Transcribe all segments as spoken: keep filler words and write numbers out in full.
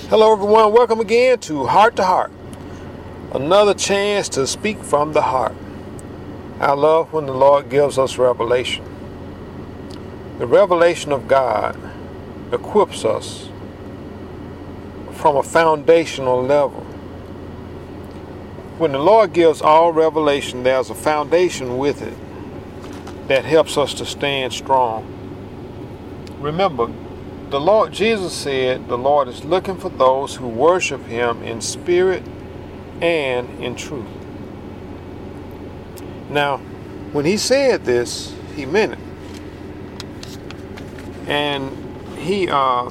Hello everyone, welcome again to Heart to Heart. Another chance to speak from the heart. I love when the Lord gives us revelation. The revelation of God equips us from a foundational level. When the Lord gives all revelation, there's a foundation with it that helps us to stand strong. Remember, the Lord Jesus said the Lord is looking for those who worship Him in spirit and in truth. Now, when He said this, He meant it. And He, uh,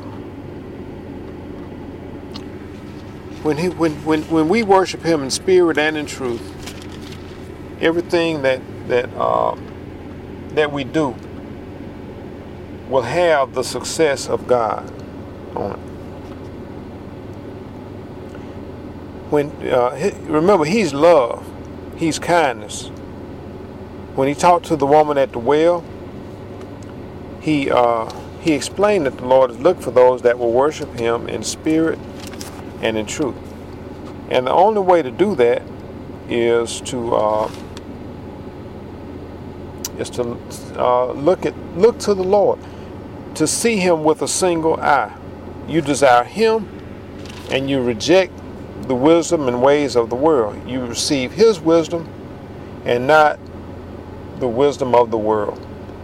when He, when when when we worship Him in spirit and in truth, everything that that uh, that we do will have the success of God on it. When uh, he, remember, He's love, He's kindness. When He talked to the woman at the well, He uh, He explained that the Lord is looking for those that will worship Him in spirit and in truth. And the only way to do that is to uh, is to uh, look at look to the Lord. To see Him with a single eye. You desire Him and you reject the wisdom and ways of the world. You receive His wisdom and not the wisdom of the world.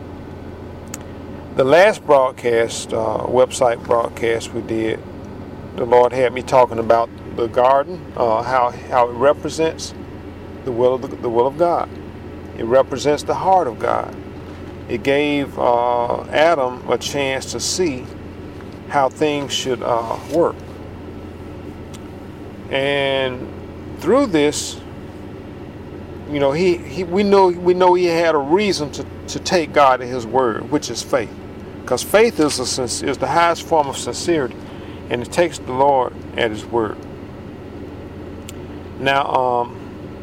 The last broadcast, uh, website broadcast we did, the Lord had me talking about the garden, uh, how, how it represents the will of the, the will of God. It represents the heart of God. It gave uh, Adam a chance to see how things should uh, work. And through this, you know, he, he we know we know he had a reason to, to take God at His word, which is faith. Because faith is a, is the highest form of sincerity, and it takes the Lord at His word. Now, um,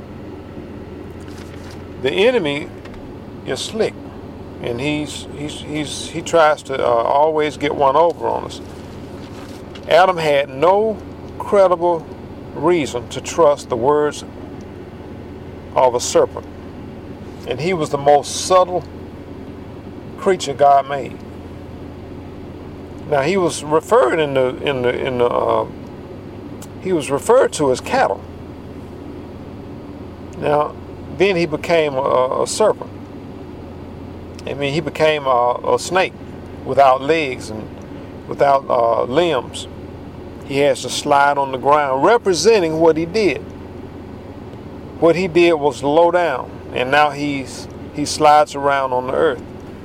the enemy is slick. And he's he's he's he tries to uh, always get one over on us. Adam had no credible reason to trust the words of a serpent, and he was the most subtle creature God made. Now he was referred in the in the in the uh, he was referred to as cattle. Now then he became a, a serpent. I mean, he became a, a snake without legs and without uh, limbs. He has to slide on the ground, representing what he did. What he did was low down, and now he's he slides around on the earth.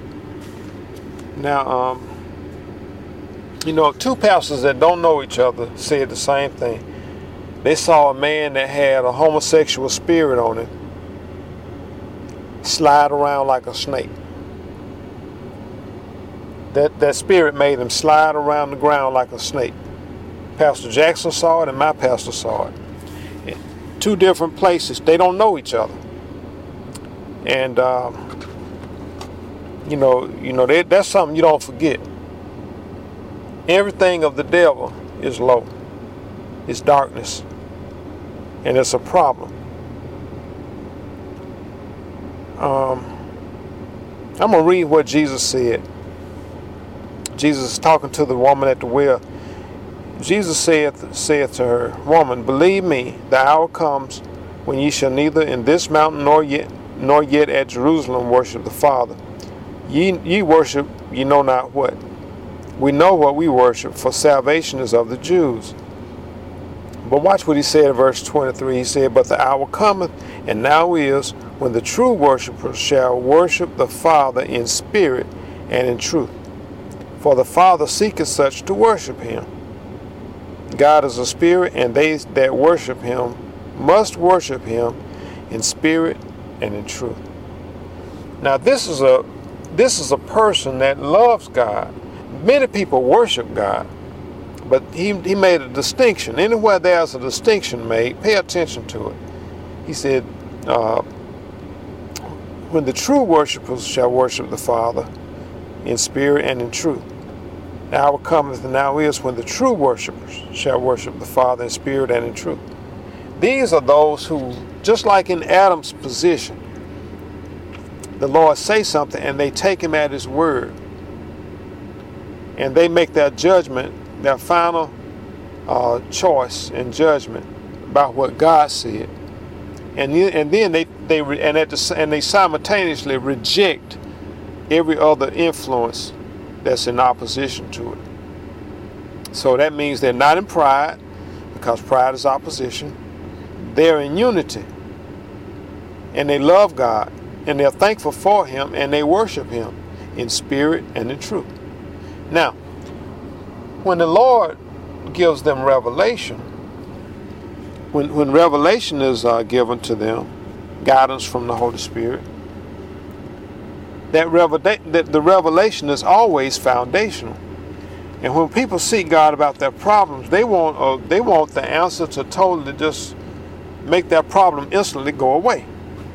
Now, um, you know, two pastors that don't know each other said the same thing. They saw a man that had a homosexual spirit on him slide around like a snake. That, that spirit made him slide around the ground like a snake. Pastor Jackson saw it and my pastor saw it. In two different places. They don't know each other. And, uh, you know, you know they, that's something you don't forget. Everything of the devil is low. It's darkness. And it's a problem. Um, I'm going to read what Jesus said. Jesus is talking to the woman at the well. Jesus saith, saith to her, Woman, believe me, the hour comes when ye shall neither in this mountain nor yet nor yet at Jerusalem worship the Father. Ye, ye worship ye know not what. We know what we worship, for salvation is of the Jews. But watch what he said in verse twenty-three. He said, But the hour cometh, and now is, when the true worshipers shall worship the Father in spirit and in truth. For the Father seeketh such to worship Him. God is a spirit, and they that worship Him must worship Him in spirit and in truth. Now this is a this is a person that loves God. Many people worship God, but he, he made a distinction. Anywhere there's a distinction made, pay attention to it. He said, uh, when the true worshipers shall worship the Father in spirit and in truth. The hour cometh and now is when the true worshipers shall worship the Father in spirit and in truth. These are those who, just like in Adam's position, the Lord say something and they take him at his word. And they make their judgment, their final uh, choice and judgment about what God said. And, and then they, they, and, at the, and they simultaneously reject every other influence that's in opposition to it. So that means they're not in pride, because pride is opposition. They're in unity, and they love God, and they're thankful for him, and they worship him in spirit and in truth. Now, when the Lord gives them revelation, when, when revelation is uh, given to them, guidance from the Holy Spirit, that, revela- that the revelation is always foundational. And when people seek God about their problems, they want uh, they want the answer to totally just make that problem instantly go away.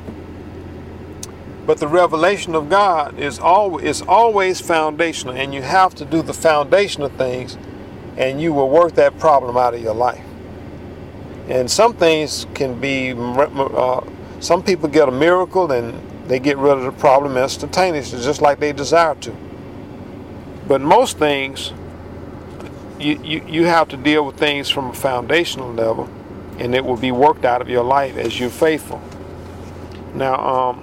But the revelation of God is always, is always foundational, and you have to do the foundational things, and you will work that problem out of your life. And some things can be, uh, some people get a miracle and they get rid of the problem instantaneously, just like they desire to. But most things, you, you, you have to deal with things from a foundational level, and it will be worked out of your life as you're faithful. Now, um,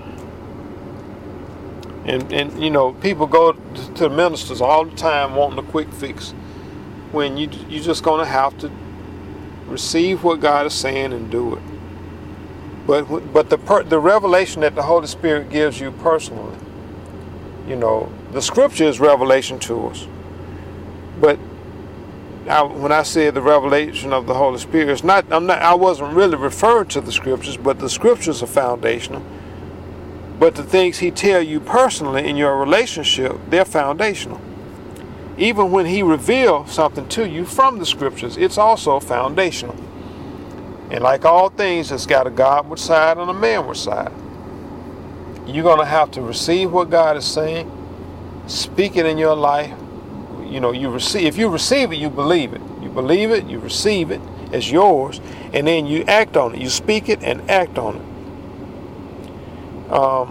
and, and you know, people go to the ministers all the time wanting a quick fix, when you, you're just going to have to receive what God is saying and do it. But but the per, the revelation that the Holy Spirit gives you personally, you know, the Scripture is revelation to us. But I, when I said the revelation of the Holy Spirit, it's not. I'm not. I wasn't really referring to the Scriptures, but the Scriptures are foundational. But the things He tell you personally in your relationship, they're foundational. Even when He reveals something to you from the Scriptures, it's also foundational. And like all things, it's got a Godward side and a manward side. You're going to have to receive what God is saying, speak it in your life. You know, you receive. If you receive it, you believe it. You believe it, you receive it as yours, and then you act on it. You speak it and act on it. Um,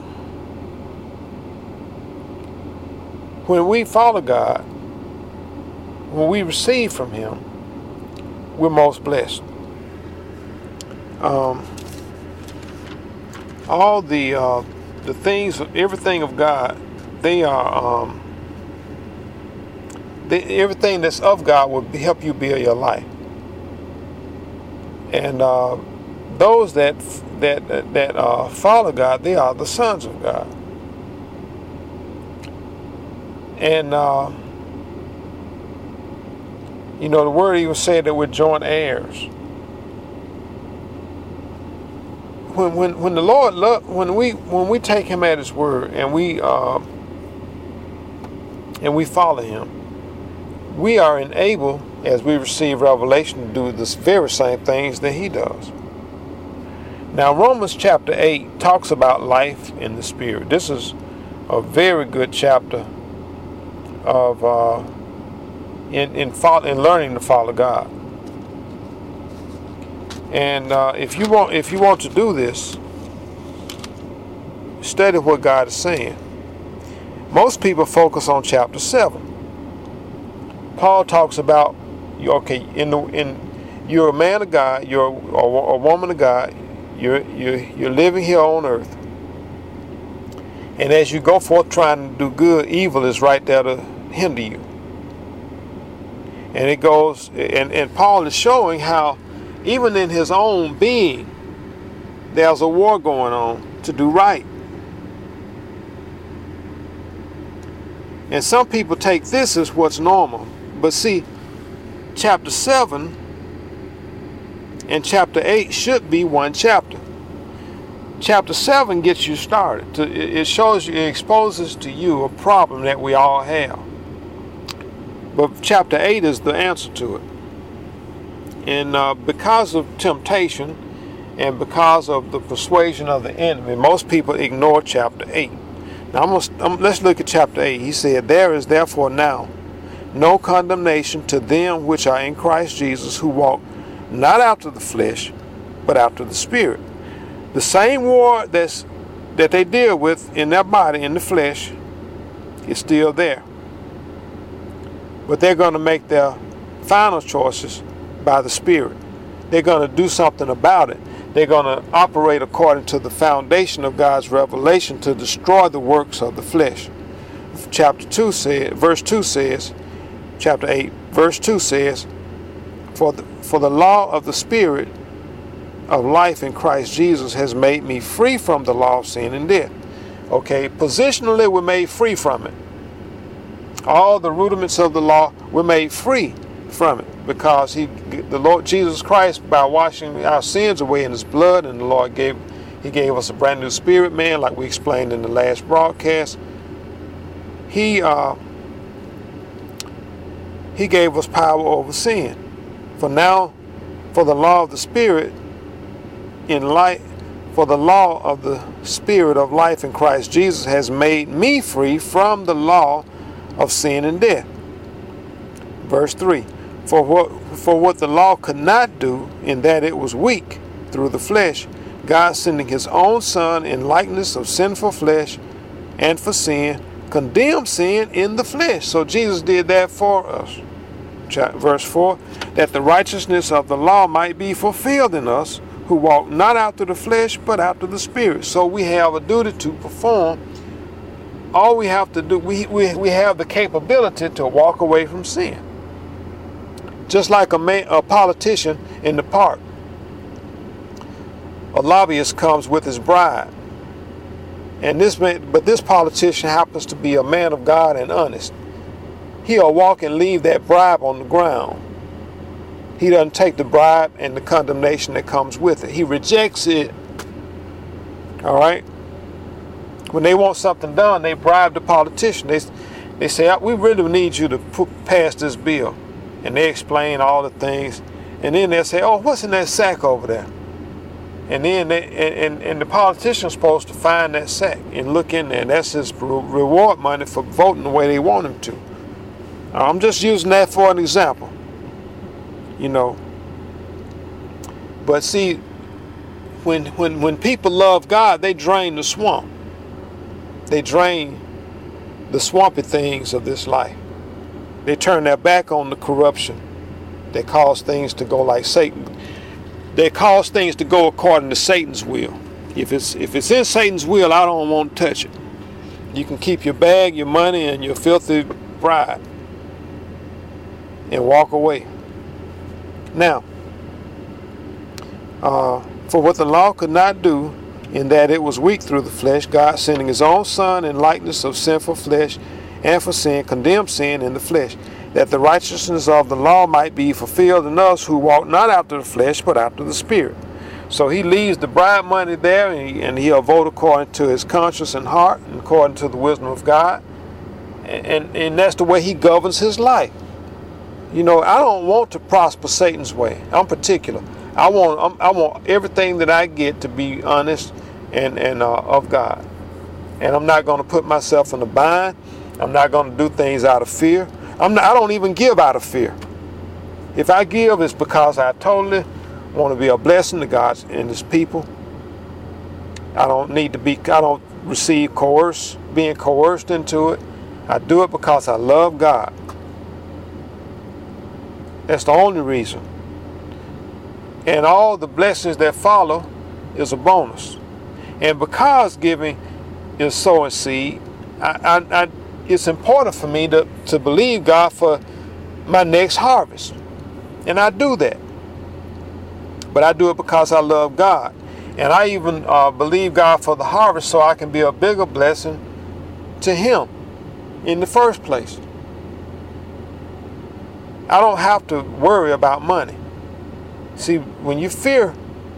when we follow God, when we receive from Him, we're most blessed. Um, all the uh, the things, everything of God, they are um, they, everything that's of God will be, help you build your life. And uh, those that that that uh, follow God, they are the sons of God. And uh, you know, the word even said that we're joint heirs. When, when when the Lord love, when we when we take Him at His word and we uh, and we follow Him, we are enabled, as we receive revelation, to do the very same things that He does. Now, Romans chapter eight talks about life in the Spirit. This is a very good chapter of uh, in in, follow, in learning to follow God. And uh, if you want, if you want to do this, study what God is saying. Most people focus on chapter seven. Paul talks about, okay, in the in you're a man of God, you're a, a woman of God, you're you're you're living here on earth, and as you go forth trying to do good, evil is right there to hinder you. And it goes, and and Paul is showing how, even in his own being, there's a war going on to do right. And some people take this as what's normal. But see, chapter seven and chapter eight should be one chapter. Chapter seven gets you started. It shows you, it exposes to you a problem that we all have. But chapter eight is the answer to it. And uh, because of temptation and because of the persuasion of the enemy, most people ignore chapter eight. Now, I'm gonna, I'm, let's look at chapter eight. He said, "There is therefore now no condemnation to them which are in Christ Jesus, who walk not after the flesh, but after the Spirit. The same war that's, that they deal with in their body, in the flesh, is still there. But they're going to make their final choices by the Spirit. They're going to do something about it. They're going to operate according to the foundation of God's revelation to destroy the works of the flesh. Chapter two says, verse two says, chapter eight, verse two says, For the, for the law of the Spirit of life in Christ Jesus has made me free from the law of sin and death. Okay, positionally we're made free from it. All the rudiments of the law, we're made free from it because he, the Lord Jesus Christ, by washing our sins away in his blood, and the Lord gave, he gave us a brand new spirit, man, like we explained in the last broadcast. He, uh, he gave us power over sin. For now, for the law of the Spirit in life, for the law of the Spirit of life in Christ Jesus has made me free from the law of sin and death. Verse three, for what, for what the law could not do, in that it was weak through the flesh, God sending his own Son in likeness of sinful flesh, and for sin, condemned sin in the flesh. So Jesus did that for us. Verse four, that the righteousness of the law might be fulfilled in us, who walk not after the flesh, but after the Spirit. So we have a duty to perform. All we have to do, we, we, we have the capability to walk away from sin. Just like a, man, a politician in the park. A lobbyist comes with his bride. And this man, but this politician happens to be a man of God and honest. He'll walk and leave that bribe on the ground. He doesn't take the bribe and the condemnation that comes with it. He rejects it. All right? When they want something done, they bribe the politician. They, they say, we really need you to put, pass this bill. And they explain all the things. And then they'll say, oh, what's in that sack over there? And then they, and, and, and the politician's supposed to find that sack and look in there. And that's his reward money for voting the way they want him to. I'm just using that for an example. You know. But see, when when when people love God, they drain the swamp. They drain the swampy things of this life. They turn their back on the corruption. They cause things to go like Satan. They cause things to go according to Satan's will. If it's if it's in Satan's will, I don't want to touch it. You can keep your bag, your money, and your filthy pride and walk away. Now, uh, for what the law could not do, in that it was weak through the flesh, God sending his own Son in likeness of sinful flesh, and for sin, condemned sin in the flesh, that the righteousness of the law might be fulfilled in us who walk not after the flesh, but after the Spirit. So he leaves the bribe money there, and, he, and he'll vote according to his conscience and heart, and according to the wisdom of God. And, and, and that's the way he governs his life. You know, I don't want to prosper Satan's way. I'm particular. I want I'm, I want everything that I get to be honest and, and uh, of God. And I'm not going to put myself in a bind. I'm not going to do things out of fear. I'm not, I don't even give out of fear. If I give, it's because I totally want to be a blessing to God and his people. I don't need to be, I don't receive coerce, being coerced into it. I do it because I love God. That's the only reason. And all the blessings that follow is a bonus. And because giving is sowing seed, I, I, I, it's important for me to, to believe God for my next harvest. And I do that. But I do it because I love God. And I even uh, believe God for the harvest so I can be a bigger blessing to him in the first place. I don't have to worry about money. See, when you fear,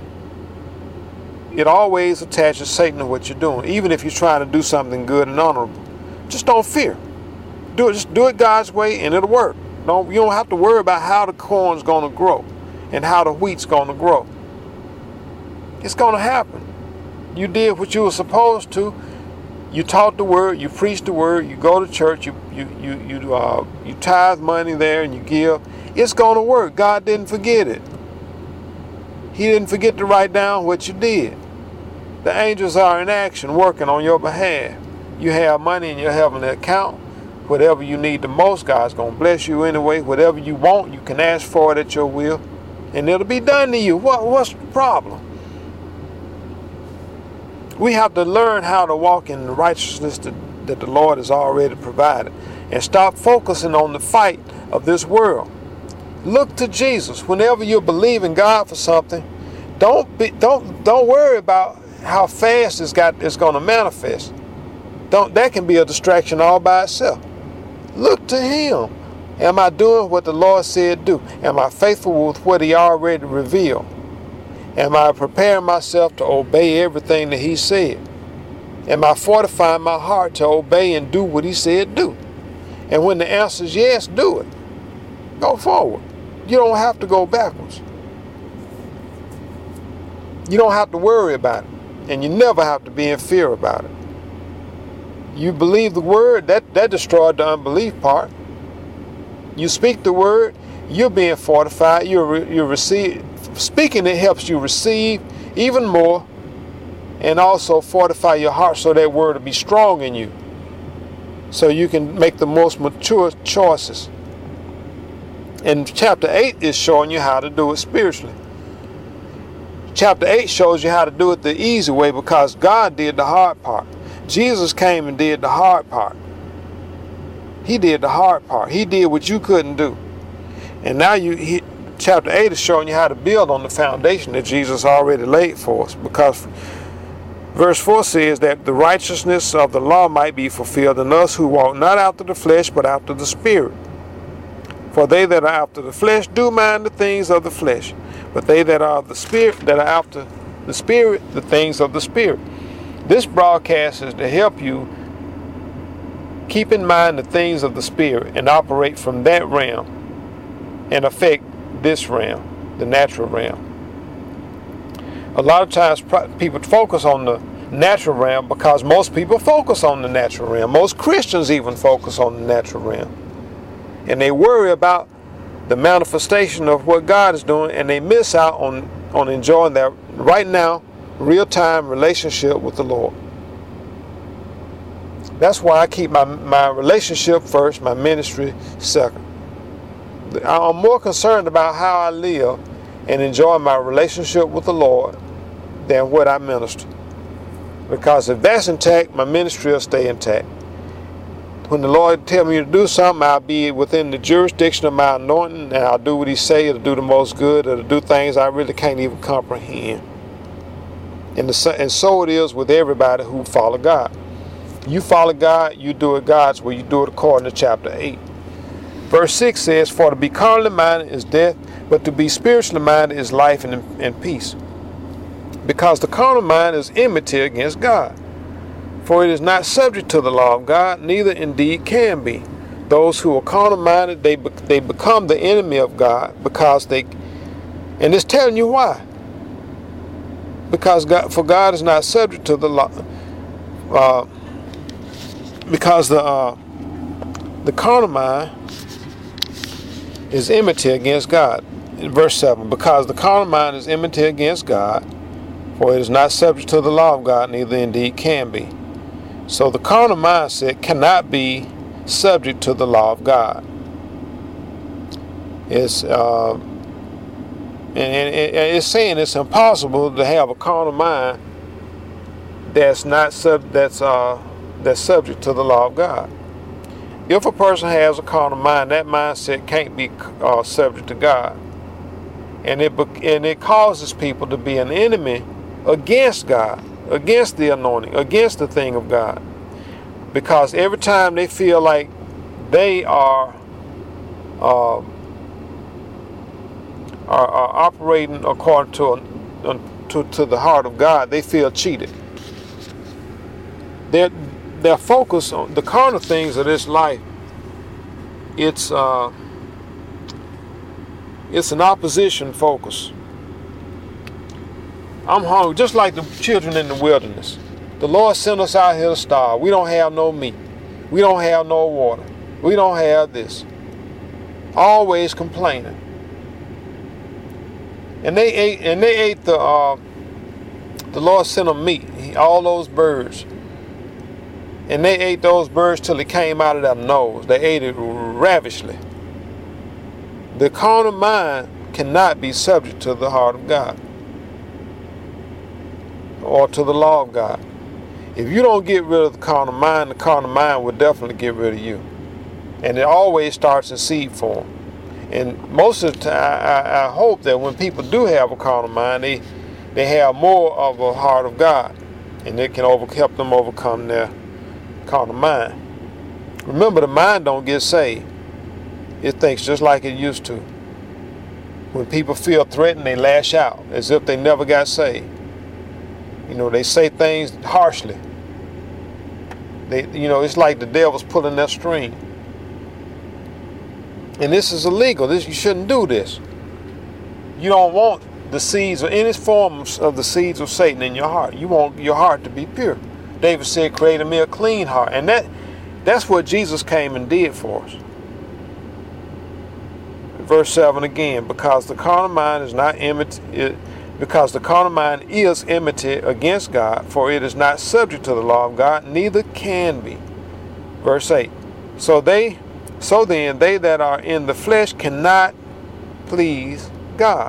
it always attaches Satan to what you're doing, even if you're trying to do something good and honorable. Just don't fear. Do it. Just do it God's way, and it'll work. Don't you don't have to worry about how the corn's going to grow and how the wheat's going to grow. It's going to happen. You did what you were supposed to. you taught the word, you preach the word, you go to church, you you you you uh, you tithe money there and you give. It's going to work. God didn't forget it. He didn't forget to write down what you did. The angels are in action working on your behalf. You have money in your heavenly account. Whatever you need the most, God's going to bless you anyway. Whatever you want, you can ask for it at your will, and it'll be done to you. What, what's the problem? We have to learn how to walk in the righteousness that, that the Lord has already provided, and stop focusing on the fight of this world. Look to Jesus. Whenever you believe in God for something, don't be, don't don't worry about how fast it's got it's going to manifest. Don't that can be a distraction all by itself. Look to Him. Am I doing what the Lord said do? Am I faithful with what He already revealed? Am I preparing myself to obey everything that He said? Am I fortifying my heart to obey and do what He said do? And when the answer is yes, do it. Go forward. You don't have to go backwards. You don't have to worry about it. And you never have to be in fear about it. You believe the word, that, that destroyed the unbelief part. You speak the word, you're being fortified. You're, you're receive, speaking it helps you receive even more, and also fortify your heart so that word will be strong in you, so you can make the most mature choices. And chapter eight is showing you how to do it spiritually. Chapter eight shows you how to do it the easy way, because God did the hard part. Jesus came and did the hard part. He did the hard part. He did what you couldn't do. And now you, he, chapter eight is showing you how to build on the foundation that Jesus already laid for us. Because verse four says that the righteousness of the law might be fulfilled in us who walk not after the flesh, but after the Spirit. For they that are after the flesh do mind the things of the flesh, but they that are of the Spirit, that are after the Spirit, the things of the Spirit. This broadcast is to help you keep in mind the things of the Spirit and operate from that realm and affect this realm, the natural realm. A lot of times people focus on the natural realm because most people focus on the natural realm. Most Christians even focus on the natural realm. And they worry about the manifestation of what God is doing, and they miss out on, on enjoying that right now, real-time relationship with the Lord. That's why I keep my, my relationship first, my ministry second. I'm more concerned about how I live and enjoy my relationship with the Lord than what I minister. Because if that's intact, my ministry will stay intact. When the Lord tells me to do something, I'll be within the jurisdiction of my anointing, and I'll do what He says, to do the most good, or to do things I really can't even comprehend. And, the, and so it is with everybody who follow God. You follow God, you do it God's way. You do it according to chapter eight. Verse six says, for to be carnally minded is death, but to be spiritually minded is life and, and peace. Because the carnal mind is enmity against God. For it is not subject to the law of God, neither indeed can be. Those who are carnal minded, they, they become the enemy of God, because they, and it's telling you why. Because God, for God is not subject to the law, uh, because the uh, the carnal mind is enmity against God. In verse seven, because the carnal mind is enmity against God, for it is not subject to the law of God, neither indeed can be. So the carnal mindset cannot be subject to the law of God. It's uh, and, and, and it's saying it's impossible to have a carnal mind that's not sub that's uh that's subject to the law of God. If a person has a carnal mind, that mindset can't be uh, subject to God, and it and it causes people to be an enemy against God, against the anointing, against the thing of God, because every time they feel like they are uh, are, are operating according to, a, to to the heart of God, they feel cheated. Their their focus on the carnal things of this life, it's uh, it's an opposition focus. I'm hungry, just like the children in the wilderness. The Lord sent us out here to starve. We don't have no meat. We don't have no water. We don't have this. Always complaining. And they ate, and they ate the, uh, the Lord sent them meat, all those birds. And they ate those birds till it came out of their nose. They ate it ravishly. The carnal mind cannot be subject to the heart of God or to the law of God. If you don't get rid of the carnal mind, the carnal mind will definitely get rid of you. And it always starts in seed form. And most of the time, I, I hope that when people do have a carnal mind, they, they have more of a heart of God. And it can over, help them overcome their carnal mind. Remember, the mind don't get saved. It thinks just like it used to. When people feel threatened, they lash out as if they never got saved. You know, they say things harshly. They, you know, it's like the devil's pulling their string. And this is illegal. This, you shouldn't do this. You don't want the seeds or any forms of the seeds of Satan in your heart. You want your heart to be pure. David said, create in me a clean heart. And that that's what Jesus came and did for us. Verse seven again, because the carnal mind is not enmity, because the carnal mind is enmity against God, for it is not subject to the law of God, neither can be. Verse eight. So they so then they that are in the flesh cannot please God.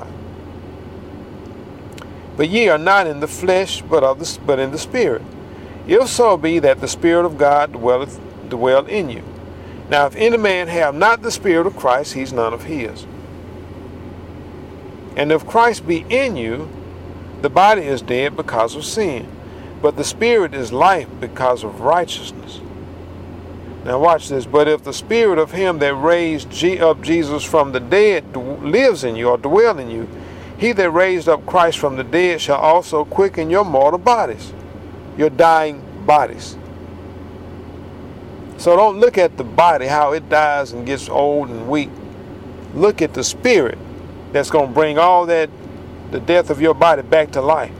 But ye are not in the flesh, but of the but in the Spirit. If so be that the Spirit of God dwelleth dwell in you. Now if any man have not the Spirit of Christ, he's none of his. And if Christ be in you, the body is dead because of sin, but the Spirit is life because of righteousness. Now watch this. But if the Spirit of him that raised up Jesus from the dead lives in you, or dwell in you, he that raised up Christ from the dead shall also quicken your mortal bodies, your dying bodies. So don't look at the body, how it dies and gets old and weak. Look at the Spirit that's going to bring all that, the death of your body, back to life.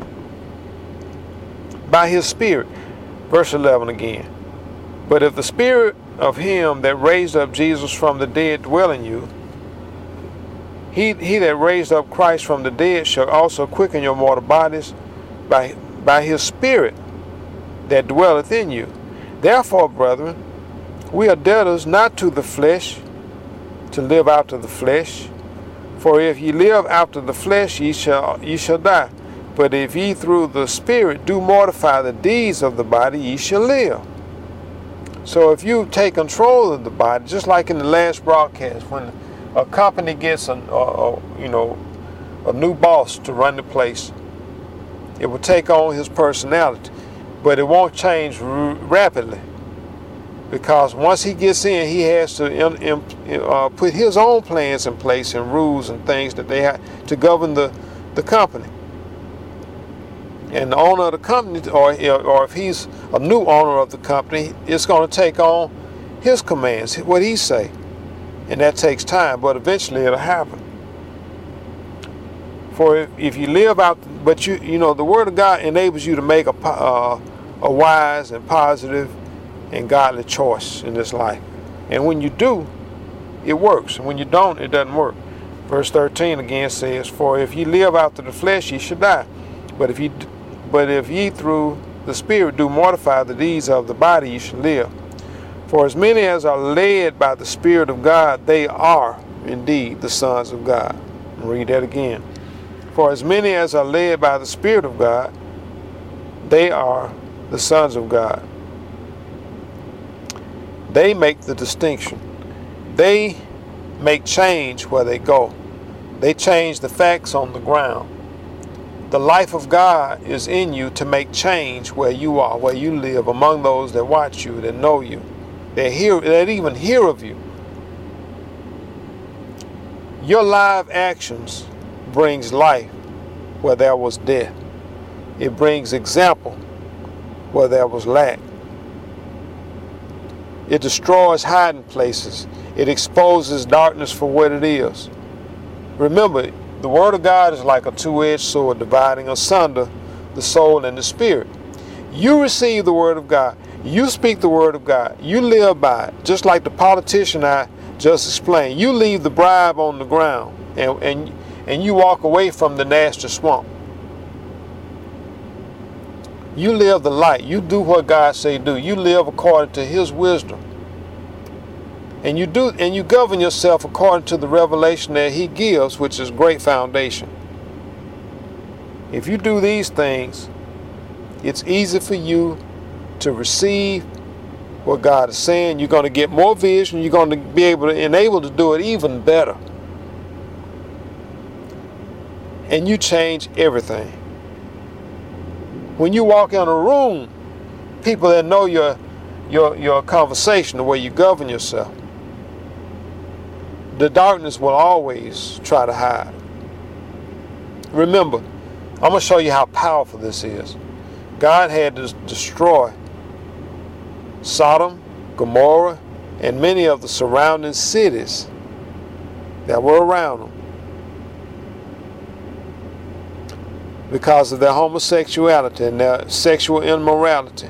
By his Spirit. Verse eleven again. But if the Spirit of him that raised up Jesus from the dead dwell in you, he, he that raised up Christ from the dead shall also quicken your mortal bodies by, by his Spirit that dwelleth in you. Therefore, brethren, we are debtors not to the flesh, to live after the flesh. For if ye live after the flesh, ye shall ye shall die. But if ye through the Spirit do mortify the deeds of the body, ye shall live. So if you take control of the body, just like in the last broadcast, when a company gets a, a, a you know a new boss to run the place, it will take on his personality, but it won't change r- rapidly, because once he gets in, he has to in, in, uh, put his own plans in place and rules and things that they have to govern the the company. And the owner of the company, or, or if he's a new owner of the company, it's going to take on his commands, what he say. And that takes time, but eventually it'll happen. For if, if you live out, but you you know, the Word of God enables you to make a, uh, a wise and positive and godly choice in this life. And when you do, it works. And when you don't, it doesn't work. Verse thirteen again says, for if ye live after the flesh, ye shall die. But if ye But if ye through the Spirit do mortify the deeds of the body, ye shall live. For as many as are led by the Spirit of God, they are indeed the sons of God. I'll read that again. For as many as are led by the Spirit of God, they are the sons of God. They make the distinction. They make change where they go. They change the facts on the ground. The life of God is in you to make change where you are, where you live, among those that watch you, that know you, that hear, that even hear of you. Your live actions brings life where there was death. It brings example where there was lack. It destroys hiding places. It exposes darkness for what it is. Remember, the Word of God is like a two-edged sword, dividing asunder the soul and the spirit. You receive the word of God. You speak the word of God. You live by it. Just like the politician I just explained. You leave the bribe on the ground and, and, and you walk away from the nasty swamp. You live the light. You do what God say do. You live according to his wisdom. And you do and you govern yourself according to the revelation that he gives, which is great foundation. If you do these things, it's easy for you to receive what God is saying. You're going to get more vision. You're going to be able to enable to do it even better. And you change everything. When you walk in a room, people that know your your your conversation, the way you govern yourself, the darkness will always try to hide. Remember, I'm going to show you how powerful this is. God had to destroy Sodom, Gomorrah, and many of the surrounding cities that were around them because of their homosexuality and their sexual immorality.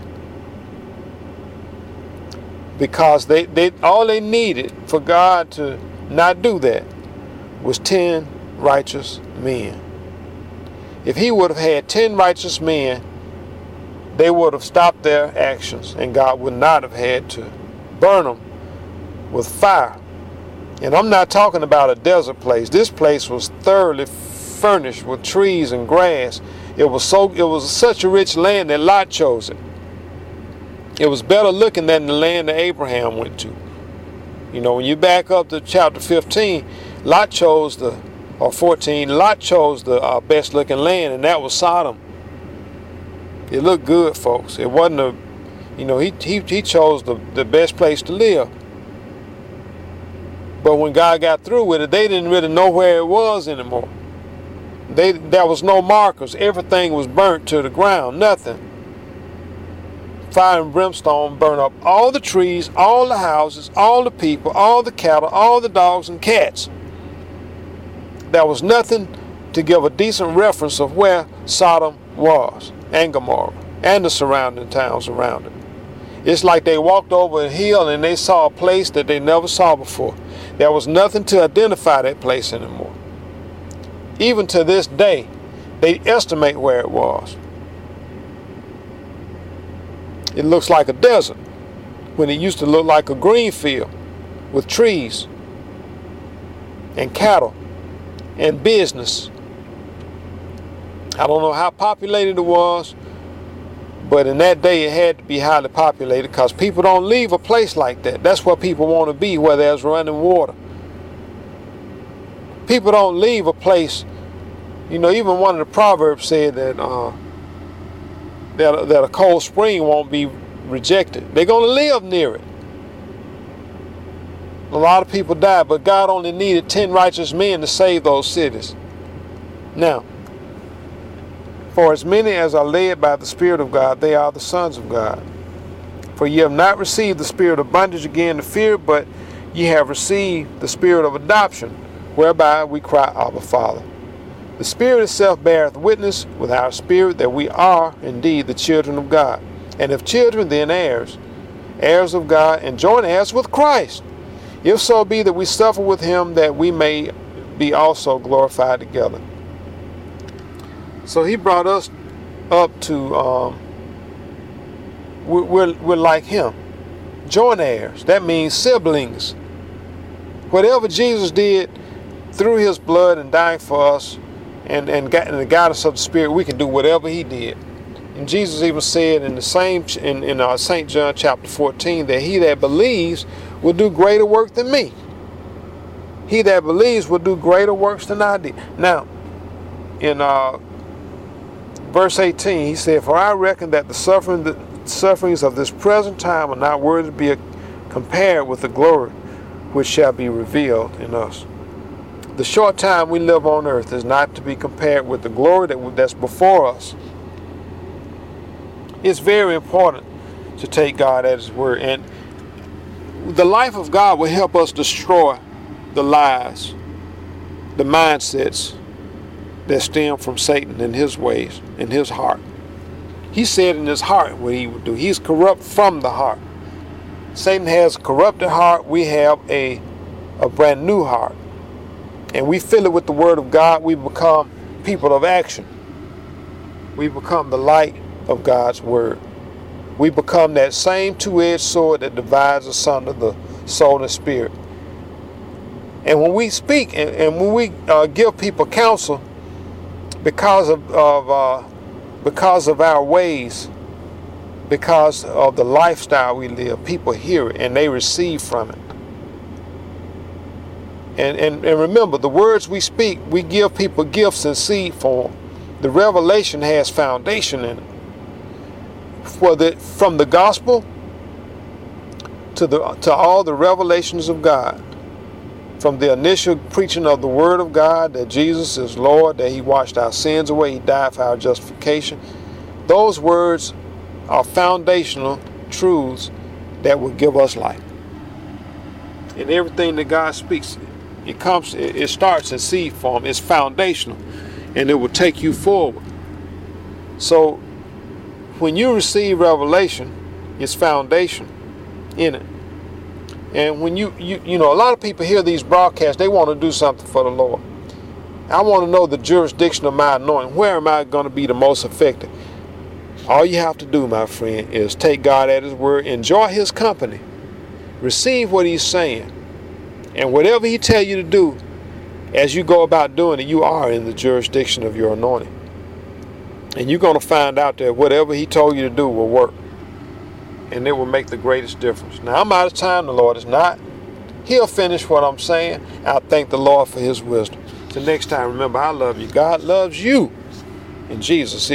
Because they, they all they needed for God to not do that was ten righteous men. If he would have had ten righteous men, they would have stopped their actions, and God would not have had to burn them with fire. And I'm not talking about a desert place. This place was thoroughly furnished with trees and grass. It was so it was such a rich land that Lot chose it. It was better looking than the land that Abraham went to. You know, when you back up to chapter fifteen, Lot chose the, or fourteen, Lot chose the uh, best looking land, and that was Sodom. It looked good, folks. It wasn't a, you know, he he, he chose the, the best place to live. But when God got through with it, they didn't really know where it was anymore. They There was no markers. Everything was burnt to the ground. Nothing. Fire and brimstone burned up all the trees, all the houses, all the people, all the cattle, all the dogs and cats. There was nothing to give a decent reference of where Sodom was, and Gomorrah, and the surrounding towns around it. It's like they walked over a hill and they saw a place that they never saw before. There was nothing to identify that place anymore. Even to this day, they estimate where it was. It looks like a desert when it used to look like a green field with trees and cattle and business. I don't know how populated it was, but in that day it had to be highly populated because people don't leave a place like that. That's where people want to be, where there's running water. People don't leave a place. You know, even one of the Proverbs said that uh, that, that a cold spring won't be rejected. They're going to live near it. A lot of people died, but God only needed ten righteous men to save those cities. Now, for as many as are led by the Spirit of God, they are the sons of God. For ye have not received the spirit of bondage again to fear, but ye have received the spirit of adoption, whereby we cry, Abba, Father. The Spirit itself beareth witness with our spirit that we are indeed the children of God. And if children, then heirs, heirs of God, and joint heirs with Christ, if so be that we suffer with him, that we may be also glorified together. So he brought us up to, um, we're, we're, we're like him, joint heirs. That means siblings. Whatever Jesus did through his blood and dying for us, and, and, got, and the guidance of the Spirit, we can do whatever he did. And Jesus even said in the same in, in uh, Saint John chapter fourteen that he that believes will do greater work than me. He that believes will do greater works than I did. Now, in uh, verse eighteen, he said, "For I reckon that the suffering, the sufferings of this present time are not worthy to be compared with the glory which shall be revealed in us." The short time we live on earth is not to be compared with the glory that, that's before us. It's very important to take God at his word. And the life of God will help us destroy the lies, the mindsets that stem from Satan and his ways and his heart. He said in his heart what he would do. He's corrupt from the heart. Satan has a corrupted heart. We have a, a brand new heart. And we fill it with the word of God. We become people of action. We become the light of God's word. We become that same two-edged sword that divides asunder the soul and spirit. And when we speak and, and when we uh, give people counsel, because of, of uh, because of our ways, because of the lifestyle we live, people hear it and they receive from it. And, and, and remember, the words we speak, we give people gifts in seed form. The revelation has foundation in it. For the, from the gospel to, the, to all the revelations of God, from the initial preaching of the word of God, that Jesus is Lord, that he washed our sins away, he died for our justification, those words are foundational truths that will give us life. And everything that God speaks, it comes, it starts in seed form. It's foundational, and it will take you forward. So when you receive revelation, it's foundation in it. And when you, you, you know, a lot of people hear these broadcasts, they want to do something for the Lord. I want to know the jurisdiction of my anointing. Where am I going to be the most effective? All you have to do, my friend, is take God at his word, enjoy his company, receive what he's saying, and whatever he tell you to do, as you go about doing it, you are in the jurisdiction of your anointing. And you're going to find out that whatever he told you to do will work. And it will make the greatest difference. Now, I'm out of time. The Lord is not. He'll finish what I'm saying. I thank the Lord for his wisdom. Till next time, remember, I love you. God loves you. And Jesus